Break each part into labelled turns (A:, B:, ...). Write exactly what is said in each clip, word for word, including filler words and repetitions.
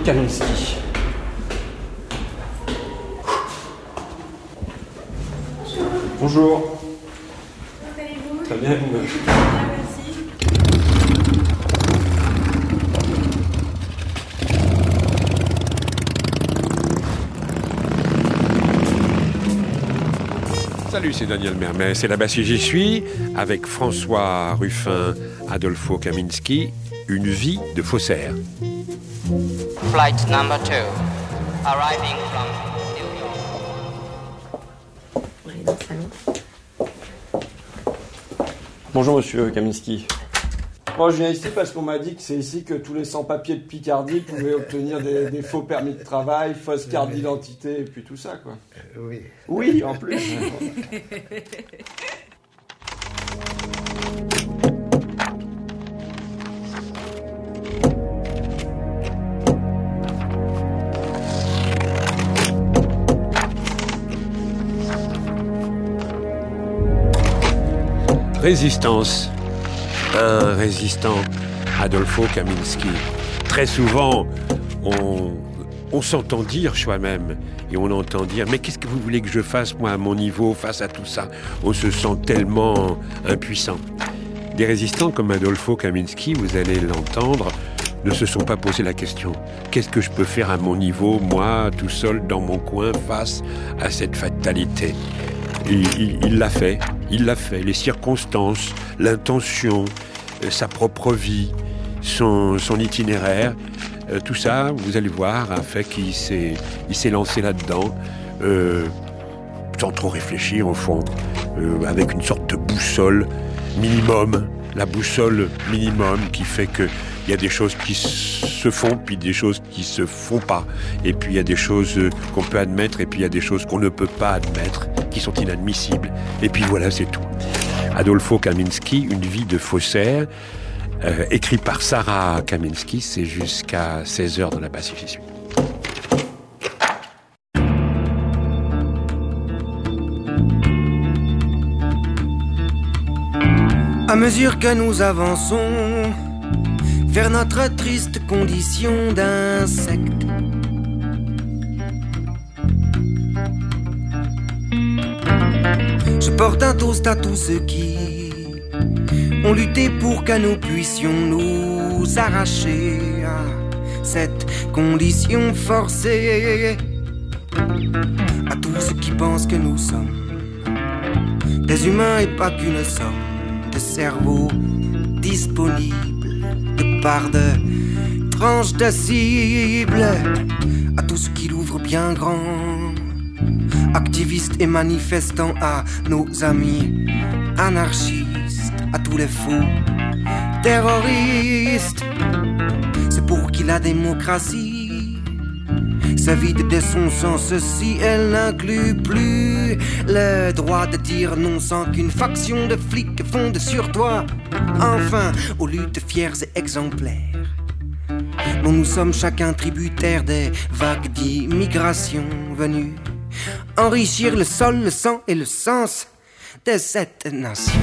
A: Kaminski. Bonjour.
B: Comment allez-vous ?
A: Très bien, vous-même.
B: Merci.
C: Salut, c'est Daniel Mermet, c'est là-bas si j'y suis, avec François Ruffin, Adolfo Kaminski, une vie de faussaire.
D: Flight number two, arriving from New York.
B: On va aller dans le salon.
A: Bonjour, monsieur Kaminski. Moi, je viens ici parce qu'on m'a dit que c'est ici que tous les sans-papiers de Picardie pouvaient obtenir des, des faux permis de travail, fausses cartes d'identité, et puis tout ça, quoi.
E: Euh, oui.
A: Oui, en plus.
C: Résistance. Un résistant, Adolfo Kaminski. Très souvent, on, on s'entend dire soi-même, et on entend dire « Mais qu'est-ce que vous voulez que je fasse, moi, à mon niveau, face à tout ça ?» On se sent tellement impuissant. Des résistants comme Adolfo Kaminski, vous allez l'entendre, ne se sont pas posé la question « Qu'est-ce que je peux faire à mon niveau, moi, tout seul, dans mon coin, face à cette fatalité ?» Il, il, il l'a fait, il l'a fait. Les circonstances, l'intention, euh, sa propre vie, son, son itinéraire, euh, tout ça, vous allez voir, a fait qu'il s'est, il s'est lancé là-dedans, euh, sans trop réfléchir au fond, euh, avec une sorte de boussole minimum, la boussole minimum qui fait que il y a des choses qui se font, puis des choses qui se font pas. Et puis il y a des choses qu'on peut admettre, et puis il y a des choses qu'on ne peut pas admettre, qui sont inadmissibles. Et puis voilà, c'est tout. Adolfo Kaminski, une vie de faussaire, euh, écrit par Sarah Kaminski, c'est jusqu'à seize heures dans la basse, j'y suis.
E: À mesure que nous avançons vers notre triste condition d'insectes, je porte un toast à tous ceux qui ont lutté pour que nous puissions nous arracher à cette condition forcée. À tous ceux qui pensent que nous sommes des humains et pas qu'une somme de cerveaux disponibles de part de tranches de cible. À tous ceux qui l'ouvrent bien grand, activistes et manifestants, à nos amis anarchistes, à tous les faux terroristes. C'est pour qui la démocratie se vide de son sens si elle n'inclut plus le droit de dire non sans qu'une faction de flics fonde sur toi. Enfin, aux luttes fières et exemplaires dont nous sommes chacun tributaires des vagues d'immigration venues enrichir le sol, le sang et le sens de cette nation.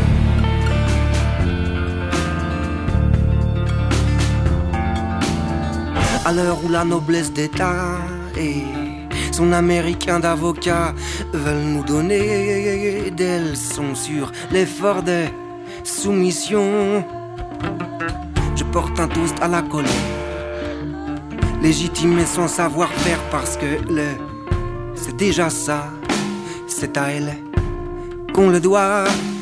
E: À l'heure où la noblesse d'État et son américain d'avocat veulent nous donner des leçons sur l'effort de soumission, je porte un toast à la colère, légitime et sans savoir-faire, parce que le c'est déjà ça, c'est à elle qu'on le doit.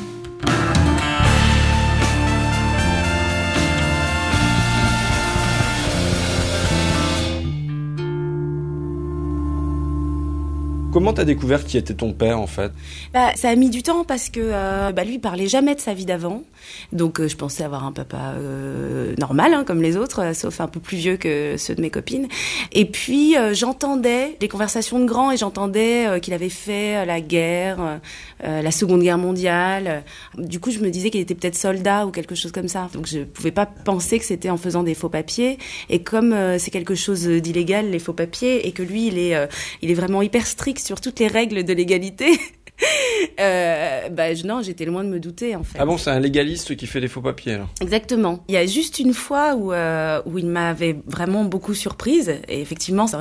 A: Comment t'as découvert qui était ton père, en fait ?
B: Bah, ça a mis du temps parce que euh, bah, lui, il parlait jamais de sa vie d'avant. Donc, euh, je pensais avoir un papa euh, normal, hein, comme les autres, euh, sauf un peu plus vieux que ceux de mes copines. Et puis, euh, j'entendais des conversations de grands et j'entendais euh, qu'il avait fait euh, la guerre, euh, la Seconde Guerre mondiale. Du coup, je me disais qu'il était peut-être soldat ou quelque chose comme ça. Donc, je pouvais pas penser que c'était en faisant des faux papiers. Et comme euh, c'est quelque chose d'illégal, les faux papiers, et que lui, il est, euh, il est vraiment hyper strict sur toutes les règles de l'égalité, euh, bah je, non, j'étais loin de me douter en fait.
A: Ah bon, c'est un légaliste qui fait des faux papiers alors.
B: Exactement. Il y a juste une fois où euh, où il m'avait vraiment beaucoup surprise et effectivement ça